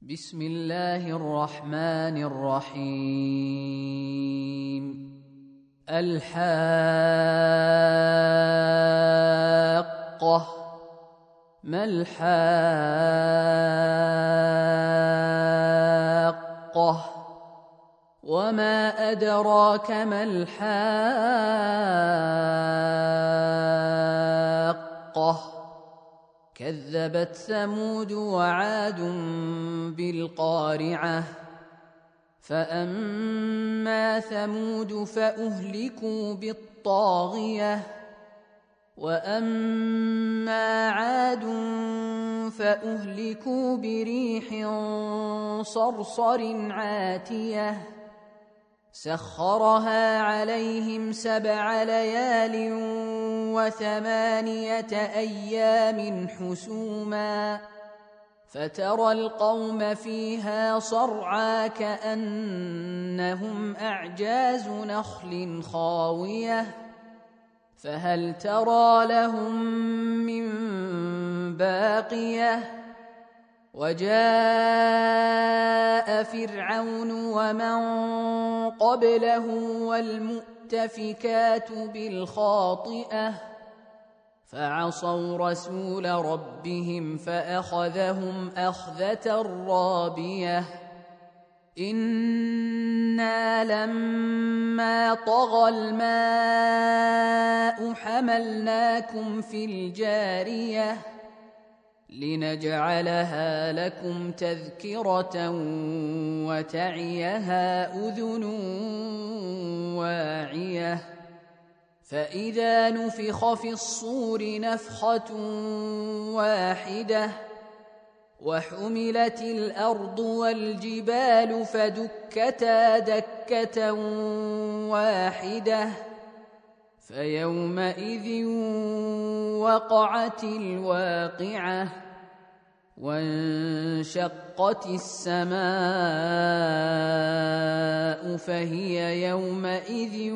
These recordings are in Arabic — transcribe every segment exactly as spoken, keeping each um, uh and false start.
بسم الله الرحمن الرحيم. الحاقة. ما الحاقة؟ وما أدراك ما الحاقة؟ كذبت ثمود وعاد بالقارعة. فأما ثمود فأهلكوا بالطاغية، وأما عاد فأهلكوا بريح صرصر عاتية سخرها عليهم سبع ليال وثمانية أيام حسوما، فترى القوم فيها صرعى كأنهم أعجاز نخل خاوية، فهل ترى لهم من باقية؟ وجاء فرعون ومن قبله والمؤتفكات بالخاطئة، فعصوا رسول ربهم فأخذهم أخذة رابية. إنا لما طغى الماء حملناكم في الجارية لنجعلها لكم تذكرة وتعيها أذن واعية. فإذا نفخ في الصور نفخة واحدة وحملت الأرض والجبال فدكتا دكة واحدة، فيومئذ وقعت الواقعة، وانشقت السماء فهي يومئذ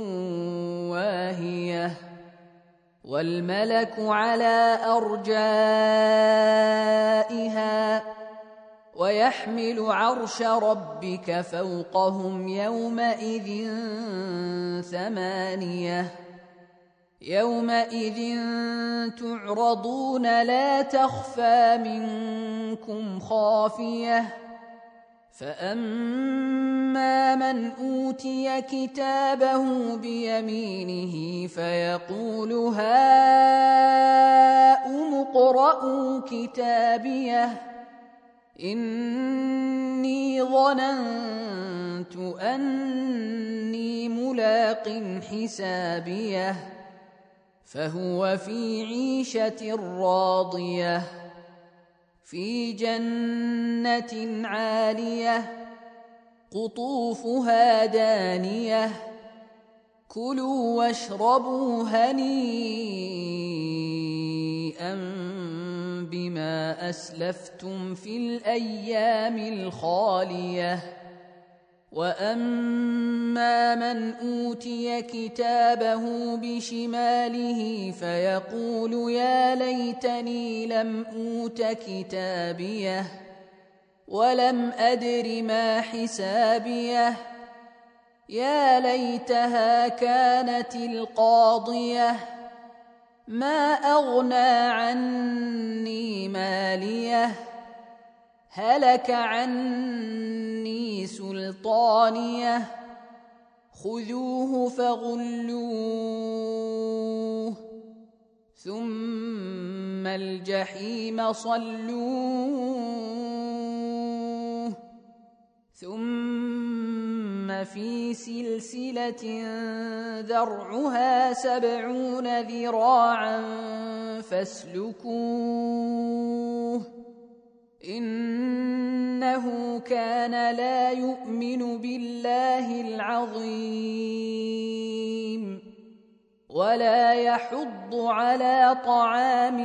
واهية، والملك على أرجائها، ويحمل عرش ربك فوقهم يومئذ ثمانية. يومئذ تعرضون لا تخفى منكم خافية، فأما من أوتي كتابه بيمينه فيقول هاؤم اقرءوا كتابيه إني ظننت أني ملاق حسابيه، فهو في عيشة راضية في جنة عالية قطوفها دانية. كلوا واشربوا هنيئا بما أسلفتم في الأيام الخالية. وأما من أوتي كتابه بشماله فيقول يا ليتني لم أوت كتابيه ولم أدر ما حسابيه، يا ليتها كانت القاضية ما أغنى عني ماليه، هلك عني سلطانيه، خذوه فغلوه ثم الجحيم صلوه، ثم في سلسلة ذرعها سبعون ذراعا فاسلكوه، إنه كان لا يؤمن بالله العظيم ولا يحض على طعام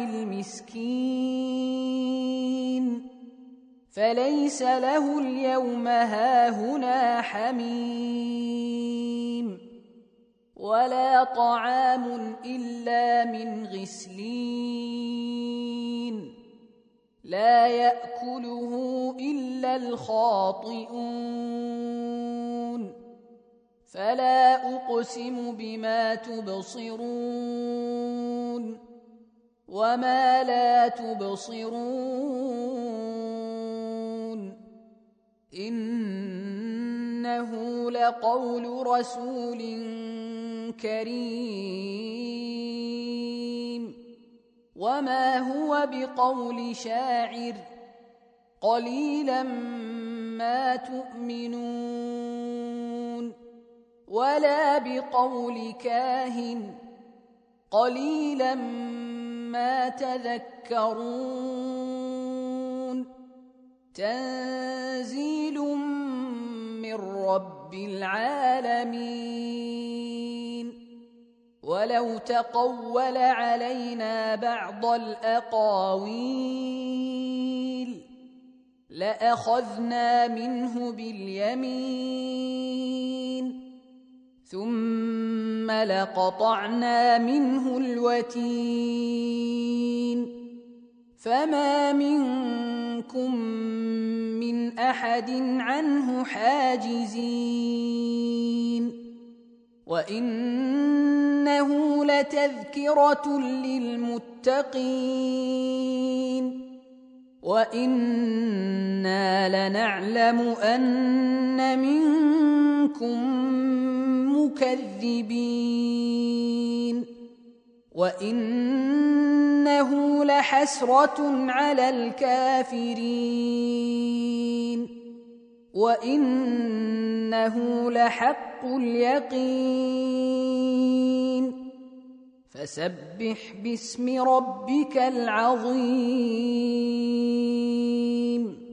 المسكين، فليس له اليوم هاهنا حميم ولا طعام إلا من غسلين لا يأكله إلا الخاطئون فلا أقسم بما تبصرون وما لا تبصرون إنه لقول رسول كريم وما هو بقول شاعر قليلا ما تؤمنون ولا بقول كاهن قليلا ما تذكرون تنزيل من رب العالمين ولو تقول علينا بعض الأقاويل لأخذنا منه باليمين ثم لقطعنا منه الوتين فما منكم من أحد عنه حاجزين وإنه لتذكرة للمتقين وإنا لنعلم أن منكم مكذبين وإنه لحسرة على الكافرين وإنه لحق اليقين فسبح باسم ربك العظيم.